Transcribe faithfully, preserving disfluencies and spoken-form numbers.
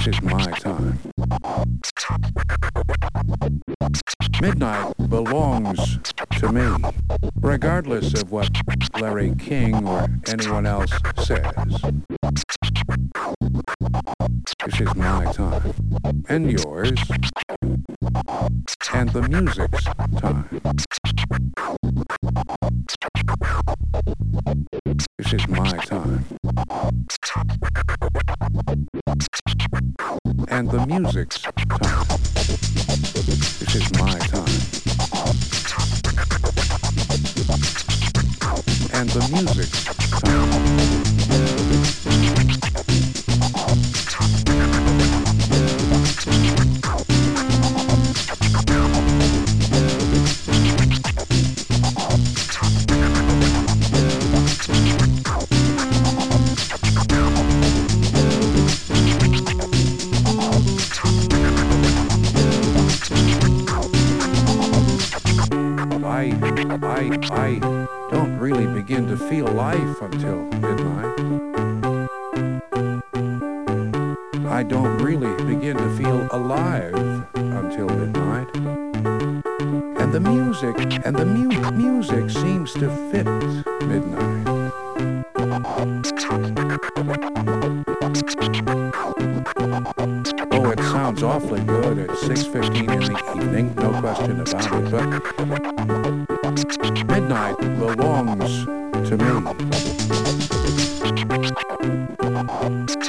This is my time. Midnight belongs to me, regardless of what Larry King or anyone else says. This is my time, and yours, and the music's time. This is my time, and the music's time. This is my time, and the music's time. I, I don't really begin to feel life until midnight. I don't really begin to feel alive until midnight. And the music, and the mu- music seems to fit midnight. Oh, it sounds awfully good at six fifteen in the evening, no question about it, but midnight belongs to me.